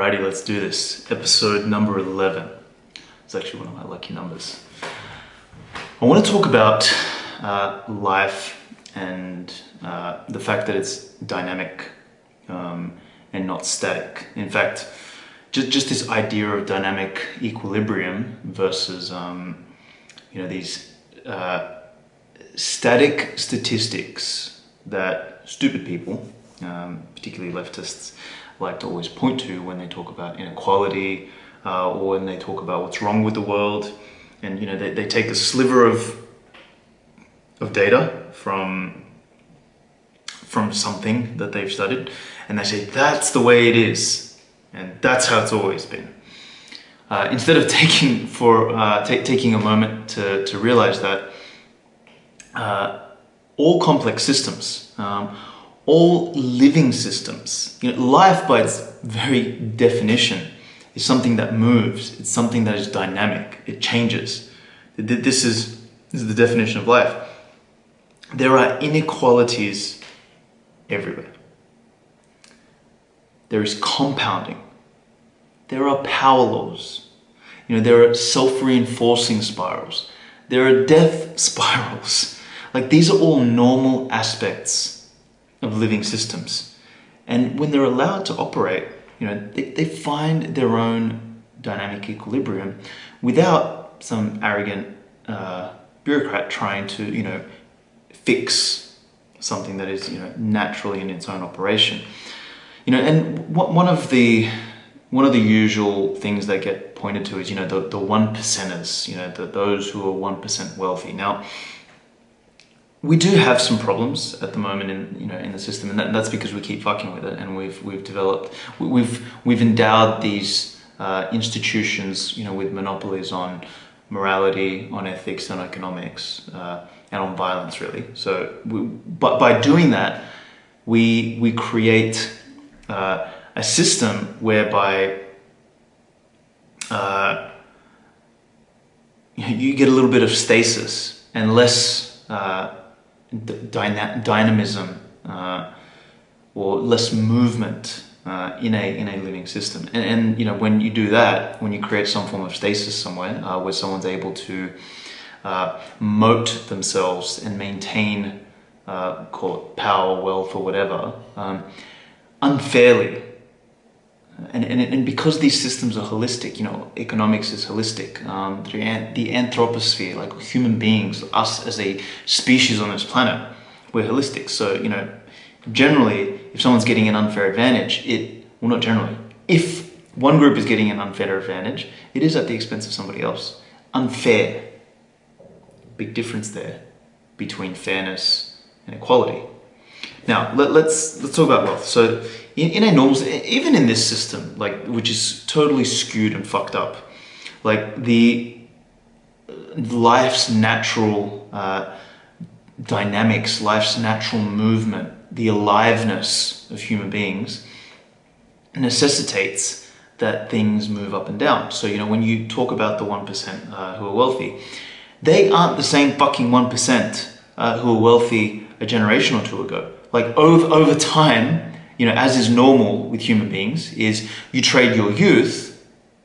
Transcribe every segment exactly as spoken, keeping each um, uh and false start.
Alrighty, let's do this. Episode number eleven. It's actually one of my lucky numbers. I want to talk about uh, life and uh, the fact that it's dynamic um, and not static. In fact, just, just this idea of dynamic equilibrium versus um, you know these uh, static statistics that stupid people, um, particularly leftists, like to always point to when they talk about inequality uh, or when they talk about what's wrong with the world. And you know they, they take a sliver of of data from from something that they've studied and they say that's the way it is and that's how it's always been. Uh, instead of taking for uh, t- taking a moment to, to realize that uh, all complex systems, um, all living systems, you know, life by its very definition is something that moves. It's something that is dynamic. It changes. This is, this is the definition of life. There are inequalities everywhere. There is compounding. There are power laws. You know, there are self-reinforcing spirals. There are death spirals. Like, these are all normal aspects of living systems. And when they're allowed to operate, you know, they, they find their own dynamic equilibrium without some arrogant uh, bureaucrat trying to, you know, fix something that is, you know, naturally in its own operation. You know, and one of the one of the usual things that get pointed to is, you know, the, the one percenters, you know, the, those who are one percent wealthy. Now, we do have some problems at the moment in, you know, in the system, and that, that's because we keep fucking with it, and we've we've developed, we've we've endowed these uh, institutions, you know, with monopolies on morality, on ethics, on economics, uh, and on violence, really. So, we, but by doing that, we we create uh, a system whereby uh, you get a little bit of stasis and less uh, dyna- dynamism uh, or less movement uh, in a in a living system. And, and you know, when you do that, when you create some form of stasis somewhere uh, where someone's able to uh, moat themselves and maintain, uh, call it power, wealth, or whatever, um, unfairly. And, and and because these systems are holistic, you know, economics is holistic. Um, the, the anthroposphere, like human beings, us as a species on this planet, we're holistic. So, you know, generally, if someone's getting an unfair advantage, it, well, not generally, if one group is getting an unfair advantage, it is at the expense of somebody else. Unfair. Big difference there between fairness and equality. Now, let, let's let's talk about wealth. So, in, in a normal, even in this system, like, which is totally skewed and fucked up, like the life's natural uh, dynamics, life's natural movement, the aliveness of human beings necessitates that things move up and down. So, you know, when you talk about the one percent uh, who are wealthy, they aren't the same fucking one percent uh, who are wealthy a generation or two ago. Like, over over time, you know, as is normal with human beings, is you trade your youth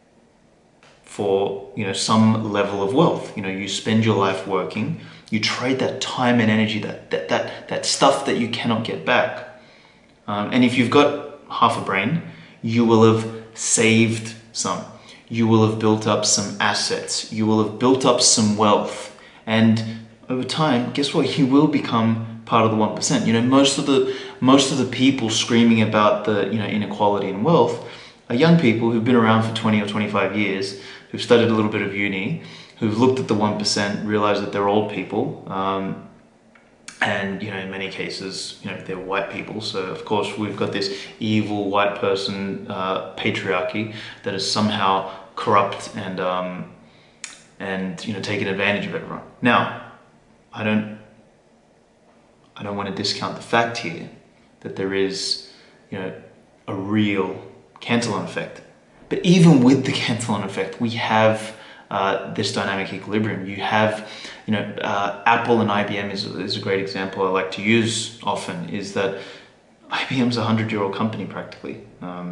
for, you know, some level of wealth. You know, you spend your life working, you trade that time and energy, that that that, that stuff that you cannot get back. Um, and if you've got half a brain, you will have saved some. You will have built up some assets. You will have built up some wealth. And over time, guess what? You will become part of the one percent. You know, most of the most of the people screaming about the, you know, inequality in wealth are young people who've been around for twenty or twenty-five years, who've studied a little bit of uni, who've looked at the one percent, realized that they're old people, um, and, you know, in many cases, you know, they're white people. So of course we've got this evil white person uh, patriarchy that is somehow corrupt and um, and you know, taking advantage of everyone. Now, I don't I don't want to discount the fact here that there is, you know, a real Cantillon effect. But even with the Cantillon effect, we have uh, this dynamic equilibrium. You have, you know, uh, Apple and I B M is, is a great example I like to use often, is that I B M's a hundred-year-old company practically, um,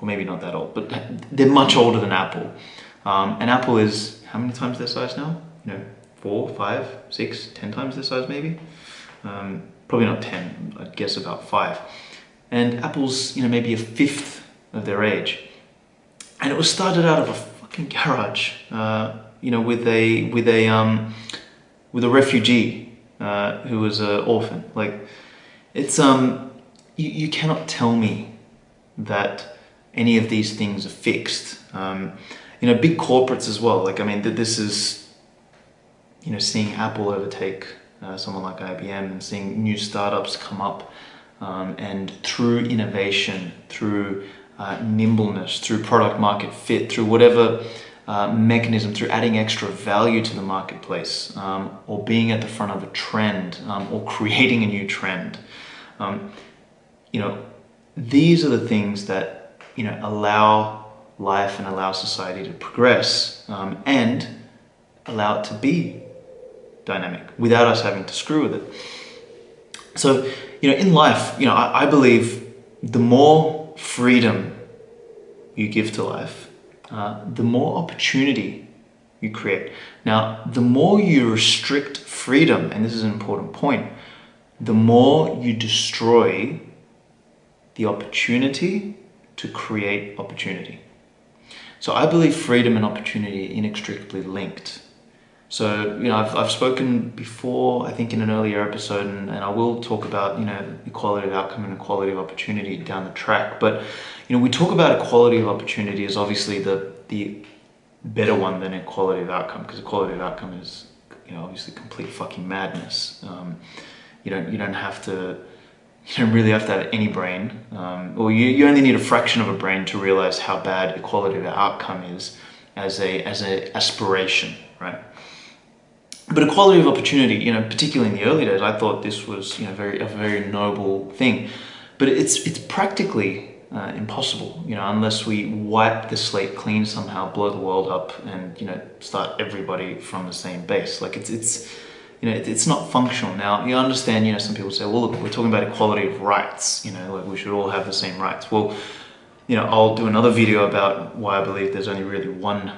or maybe not that old, but they're much older than Apple. Um, and Apple is how many times their size now? You know, four, five, six, ten times their size maybe. Um, probably not ten. I'd guess about five. And Apple's, you know, maybe a fifth of their age. And it was started out of a fucking garage, uh, you know, with a with a um, with a refugee uh, who was an orphan. Like, it's um, you, you cannot tell me that any of these things are fixed. Um, you know, big corporates as well. Like, I mean, this is, you know, seeing Apple overtake uh, someone like I B M and seeing new startups come up, um, and through innovation, through uh, nimbleness, through product market fit, through whatever uh, mechanism, through adding extra value to the marketplace, um, or being at the front of a trend, um, or creating a new trend. Um, you know, these are the things that, you know, allow life and allow society to progress, um, and allow it to be dynamic without us having to screw with it. So, you know, in life, you know, I, I believe the more freedom you give to life, uh, the more opportunity you create. Now, the more you restrict freedom, and this is an important point, the more you destroy the opportunity to create opportunity. So I believe freedom and opportunity are inextricably linked. So, you know, I've, I've spoken before, I think in an earlier episode, and, and I will talk about, you know, equality of outcome and equality of opportunity down the track. But, you know, we talk about equality of opportunity as obviously the, the better one than equality of outcome, because equality of outcome is, you know, obviously complete fucking madness. Um, you don't, you don't have to, you don't really have to have any brain, um, or you, you only need a fraction of a brain to realize how bad equality of outcome is as a as an aspiration, right? But equality of opportunity, you know, particularly in the early days, I thought this was, you know, very a very noble thing, but it's it's practically uh, impossible, you know, unless we wipe the slate clean somehow, blow the world up, and, you know, start everybody from the same base. Like, it's it's. You know, it's not functional. Now, you understand, you know, some people say, well, look, we're talking about equality of rights, you know, like we should all have the same rights. Well, you know, I'll do another video about why I believe there's only really one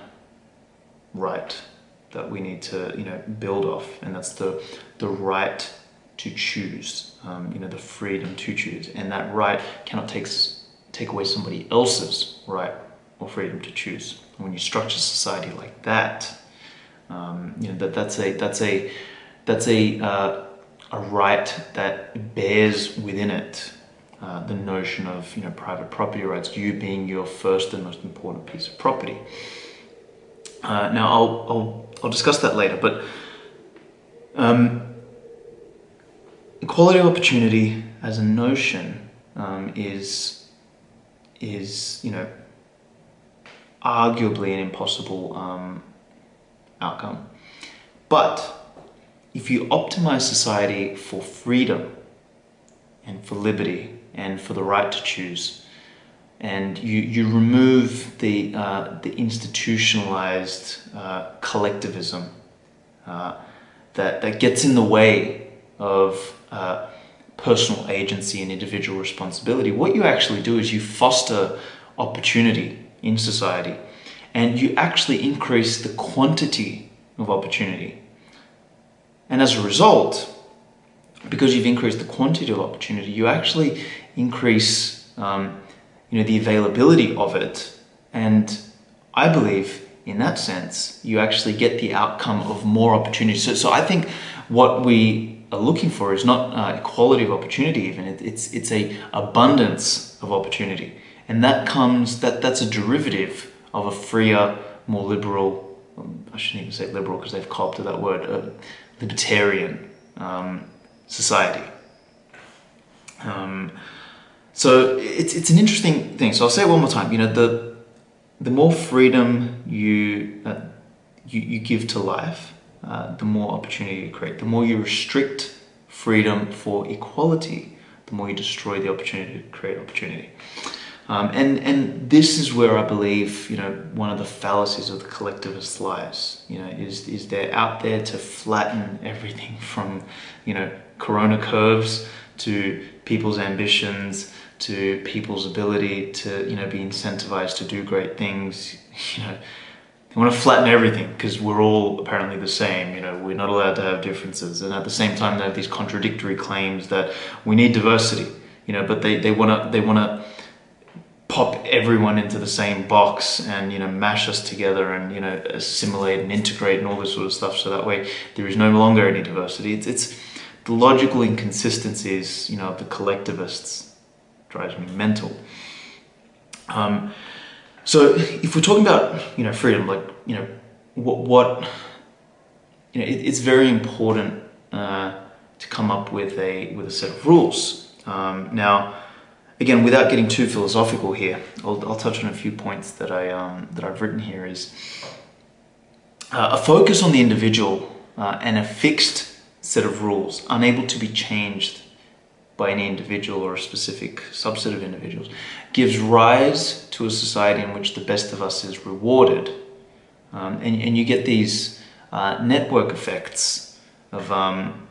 right that we need to, you know, build off, and that's the, the right to choose, um, you know, the freedom to choose. And that right cannot take, take away somebody else's right or freedom to choose. And when you structure society like that, um, you know, that, that's a, that's a, That's a, uh, a right that bears within it uh, the notion of, you know, private property rights, you being your first and most important piece of property. Uh, now, I'll, I'll, I'll discuss that later, but um, equality of opportunity as a notion um, is, is, you know, arguably an impossible um, outcome. But if you optimize society for freedom and for liberty and for the right to choose, and you, you remove the, uh, the institutionalized uh, collectivism uh, that, that gets in the way of uh, personal agency and individual responsibility, what you actually do is you foster opportunity in society, and you actually increase the quantity of opportunity. And as a result, because you've increased the quantity of opportunity, you actually increase, um, you know, the availability of it. And I believe, in that sense, you actually get the outcome of more opportunity. So, so I think what we are looking for is not uh, equality of opportunity. Even it, it's it's a abundance of opportunity, and that comes that that's a derivative of a freer, more liberal. Um, I shouldn't even say liberal because they've co-opted that word. Uh, libertarian um, society. Um, so it's it's an interesting thing. So I'll say it one more time. You know, the the more freedom you uh, you, you give to life, uh, the more opportunity you create. The more you restrict freedom for equality, the more you destroy the opportunity to create opportunity. Um, and, and this is where I believe, you know, one of the fallacies of the collectivist lies, you know, is, is they're out there to flatten everything from, you know, corona curves to people's ambitions to people's ability to, you know, be incentivized to do great things. You know, they want to flatten everything because we're all apparently the same. You know, we're not allowed to have differences, and at the same time, they have these contradictory claims that we need diversity. You know, but they they want to they want to pop everyone into the same box and, you know, mash us together and, you know, assimilate and integrate and all this sort of stuff. So that way, there is no longer any diversity. It's it's the logical inconsistencies, you know, of the collectivists drives me mental. Um, so if we're talking about, you know, freedom, like, you know, what, what you know, it, it's very important uh, to come up with a with a set of rules. Um, now, again, without getting too philosophical here, I'll, I'll touch on a few points that I um, that I've written here. Is uh, a focus on the individual uh, and a fixed set of rules, unable to be changed by any individual or a specific subset of individuals, gives rise to a society in which the best of us is rewarded. Um, and, and you get these uh, network effects of, um,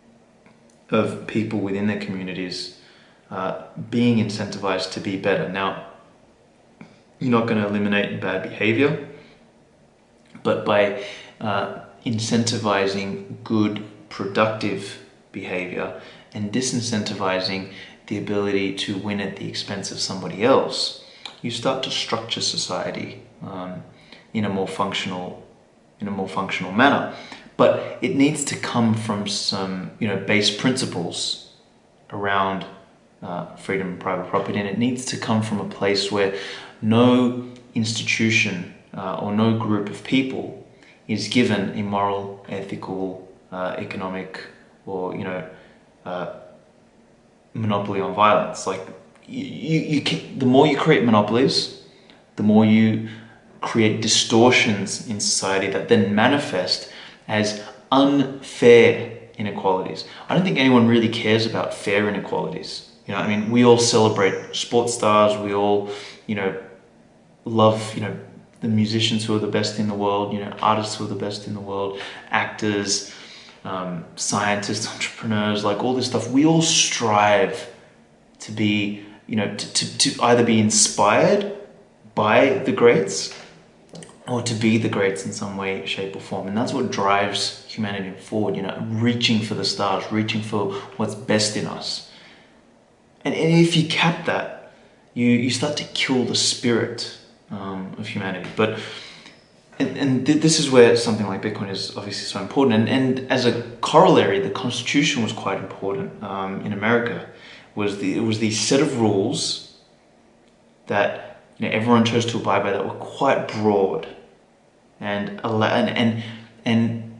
of people within their communities uh, being incentivized to be better. Now, you're not going to eliminate bad behavior, but by uh, incentivizing good, productive behavior and disincentivizing the ability to win at the expense of somebody else, you start to structure society um, in a more functional, in a more functional manner. But it needs to come from some, you know, base principles around uh, freedom and private property, and it needs to come from a place where no institution uh, or no group of people is given a moral, ethical, uh, economic, or, you know, uh, monopoly on violence. Like, you, you, you can, the more you create monopolies, the more you create distortions in society that then manifest as unfair inequalities. I don't think anyone really cares about fair inequalities. You know, I mean, we all celebrate sports stars. We all, you know, love, you know, the musicians who are the best in the world, you know, artists who are the best in the world, actors, um, scientists, entrepreneurs, like all this stuff. We all strive to be, you know, to, to, to either be inspired by the greats or to be the greats in some way, shape or form. And that's what drives humanity forward, you know, reaching for the stars, reaching for what's best in us. And, and if you cap that, you, you start to kill the spirit um, of humanity. But, and, and th this is where something like Bitcoin is obviously so important. And, and as a corollary, the Constitution was quite important um, in America. Was the, it was the set of rules that, you know, everyone chose to abide by that were quite broad and and and, and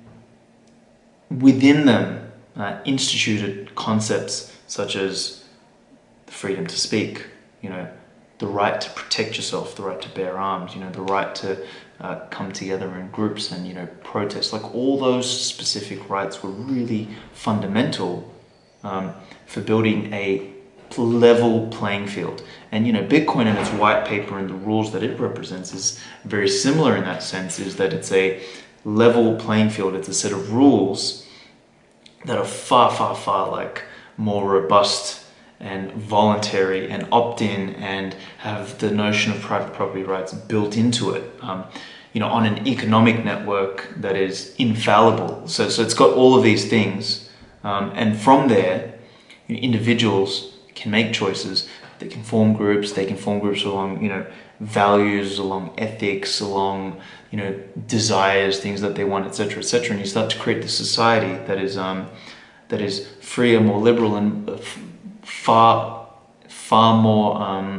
within them uh, instituted concepts such as the freedom to speak, you know, the right to protect yourself, the right to bear arms, you know, the right to uh, come together in groups and, you know, protest. Like, all those specific rights were really fundamental um, for building a level playing field. And, you know, Bitcoin and its white paper and the rules that it represents is very similar in that sense, is that it's a level playing field. It's a set of rules that are far, far, far like more robust and voluntary and opt-in and have the notion of private property rights built into it, um, you know, on an economic network that is infallible. So, so it's got all of these things. Um, and from there, you know, individuals can make choices. They can form groups. They can form groups along, you know, values, along ethics, along, you know, desires, things that they want, et cetera, et cetera. And you start to create this society that is um, that is freer, more liberal, and far, far more um,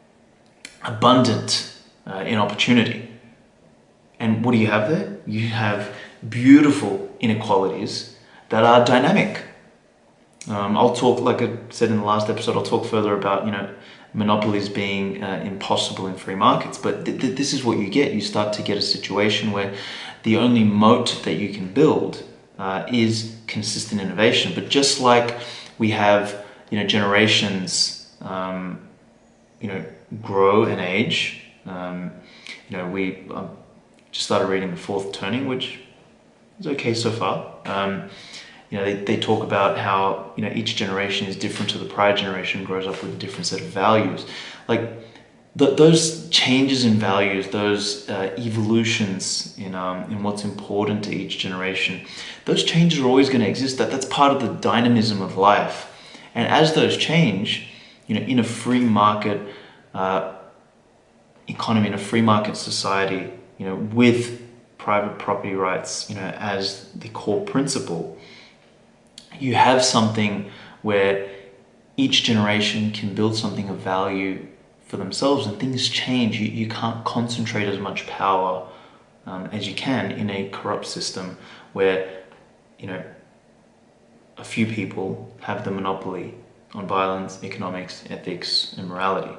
abundant uh, in opportunity. And what do you have there? You have beautiful inequalities that are dynamic. Um, I'll talk, like I said in the last episode, I'll talk further about, you know, monopolies being uh, impossible in free markets. But th th this is what you get. You start to get a situation where the only moat that you can build uh, is consistent innovation. But just like we have, you know, generations, um, you know, grow and age. Um, you know, we um, just started reading The Fourth Turning, which is okay so far. Um, you know, they, they talk about how, you know, each generation is different to the prior generation, grows up with a different set of values. Like th- those changes in values, those uh, evolutions in um, in what's important to each generation, those changes are always going to exist. That that's part of the dynamism of life. And as those change, you know, in a free market uh, economy, in a free market society, you know, with private property rights, you know, as the core principle, you have something where each generation can build something of value for themselves, and things change. You, you can't concentrate as much power um, as you can in a corrupt system where, you know, a few people have the monopoly on violence, economics, ethics, and morality.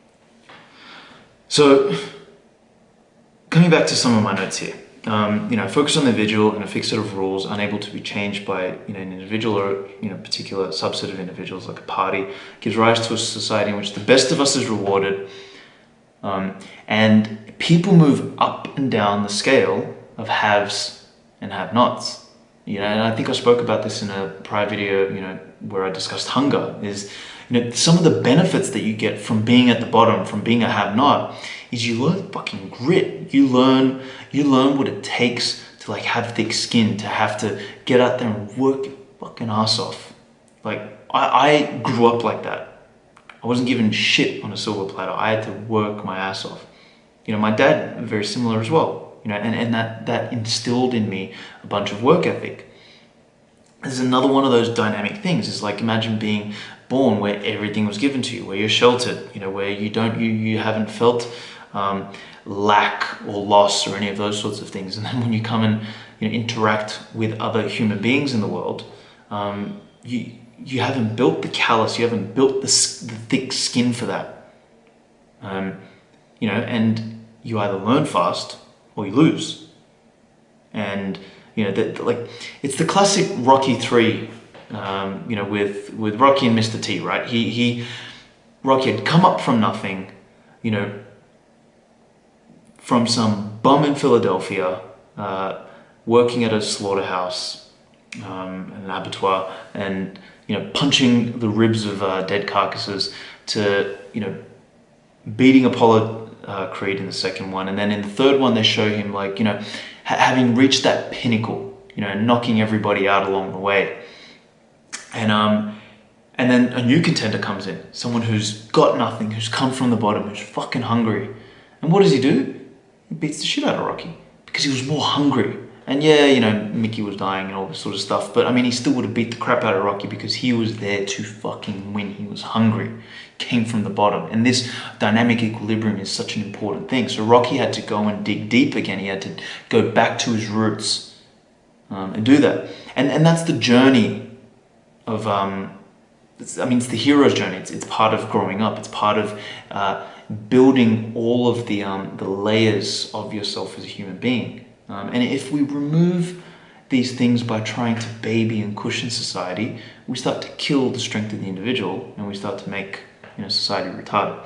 So, coming back to some of my notes here, um, you know, focus on the individual and a fixed set of rules, unable to be changed by, you know, an individual or, you know, particular subset of individuals, like a party, gives rise to a society in which the best of us is rewarded, um, and people move up and down the scale of haves and have-nots. You know, and I think I spoke about this in a prior video, you know, where I discussed hunger. Is, you know, some of the benefits that you get from being at the bottom, from being a have-not, is you learn fucking grit. You learn, you learn what it takes to like have thick skin, to have to get out there and work your fucking ass off. Like I, I grew up like that. I wasn't given shit on a silver platter. I had to work my ass off. You know, my dad, very similar as well. You know, and, and that, that instilled in me a bunch of work ethic. There's another one of those dynamic things. Is like, imagine being born where everything was given to you, where you're sheltered, you know, where you don't, you, you haven't felt um, lack or loss or any of those sorts of things. And then when you come and, you know, interact with other human beings in the world, um, you you haven't built the callus, you haven't built the, the thick skin for that. Um, you know, and you either learn fast or you lose. And, you know, that, like, it's the classic Rocky three, um, you know, with, with Rocky and Mister T, right? He, he, Rocky had come up from nothing, you know, from some bum in Philadelphia, uh, working at a slaughterhouse, um, an abattoir, and, you know, punching the ribs of uh, dead carcasses, to, you know, beating Apollo Uh, Creed in the second one, and then in the third one they show him, like, you know, ha- having reached that pinnacle, you know, knocking everybody out along the way, and um, and then a new contender comes in, someone who's got nothing, who's come from the bottom, who's fucking hungry, and what does he do? He beats the shit out of Rocky because he was more hungry. And yeah, you know, Mickey was dying and all this sort of stuff, but I mean, he still would have beat the crap out of Rocky because he was there to fucking win. He was hungry, came from the bottom. And this dynamic equilibrium is such an important thing. So Rocky had to go and dig deep again. He had to go back to his roots um, and do that. And and that's the journey of, um, it's, I mean, it's the hero's journey. It's, it's part of growing up. It's part of uh, building all of the, um, the layers of yourself as a human being. Um, and if we remove these things by trying to baby and cushion society, we start to kill the strength of the individual, and we start to make, you know, society retarded.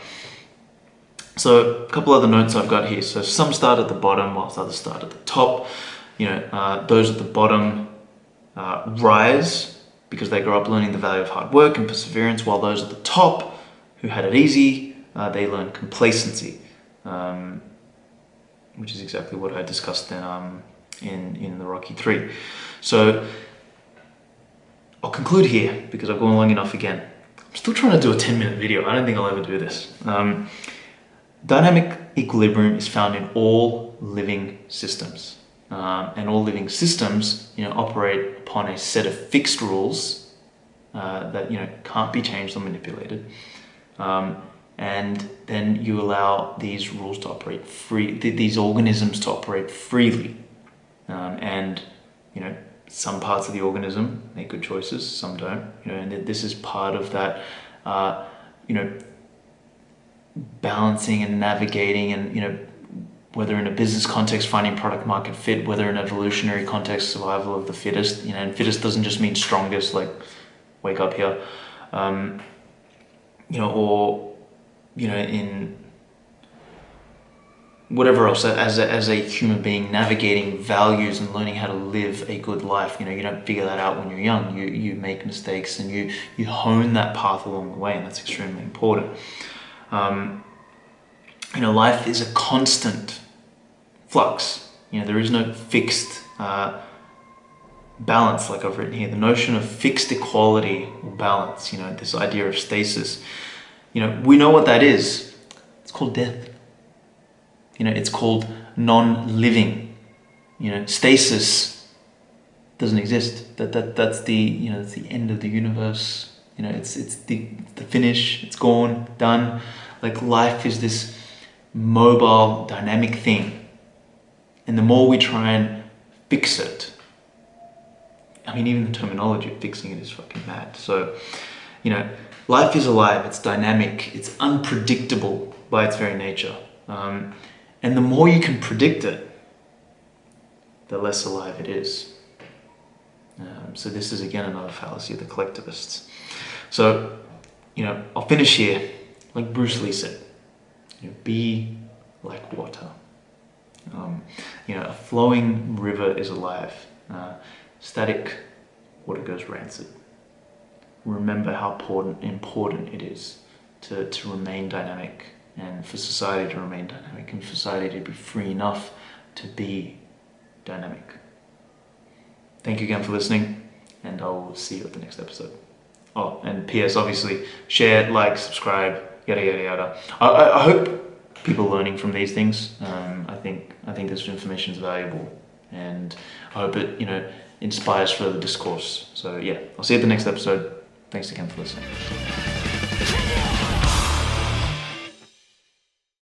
So a couple other notes I've got here. So some start at the bottom, whilst others start at the top. You know, uh, those at the bottom uh, rise because they grow up learning the value of hard work and perseverance, while those at the top, who had it easy, uh, they learn complacency. Um, which is exactly what I discussed in, um, in, in the Rocky three. So I'll conclude here because I've gone long enough again. I'm still trying to do a ten minute video. I don't think I'll ever do this. Um, dynamic equilibrium is found in all living systems. Um, and all living systems, you know, operate upon a set of fixed rules uh, that, you know, can't be changed or manipulated. Um, and then you allow these rules to operate free, th- these organisms to operate freely. Um, and, you know, some parts of the organism make good choices, some don't, you know, and this is part of that, uh, you know, balancing and navigating, and, you know, whether in a business context, finding product market fit, whether in evolutionary context, survival of the fittest, you know, and fittest doesn't just mean strongest, like wake up here, um, you know, or, you know, in whatever else, as a, as a human being, navigating values and learning how to live a good life. You know, you don't figure that out when you're young. You you make mistakes and you you hone that path along the way, and that's extremely important. Um, you know, life is a constant flux. You know, there is no fixed uh, balance like I've written here. The notion of fixed equality or balance, you know, this idea of stasis, you know, we know what that is. It's called death. You know, it's called non-living. You know, stasis doesn't exist. That that that's the you know it's the end of the universe. You know, it's it's the the finish. It's gone, done. Like life is this mobile, dynamic thing, and the more we try and fix it, I mean, even the terminology of fixing it is fucking mad. So, you know, life is alive. It's dynamic. It's unpredictable by its very nature. Um, And the more you can predict it, the less alive it is. Um, so this is again another fallacy of the collectivists. So, you know, I'll finish here. Like Bruce Lee said, you know, be like water. Um, you know, a flowing river is alive. Uh, static water goes rancid. Remember how important, important it is to, to remain dynamic, and for society to remain dynamic, and for society to be free enough to be dynamic. Thank you again for listening, and I will see you at the next episode. Oh, and P S, obviously, share, like, subscribe, yada yada yada. I, I, I hope people are learning from these things. Um, I think I think this information is valuable, and I hope it you know inspires further discourse. So yeah, I'll see you at the next episode. Thanks again for listening.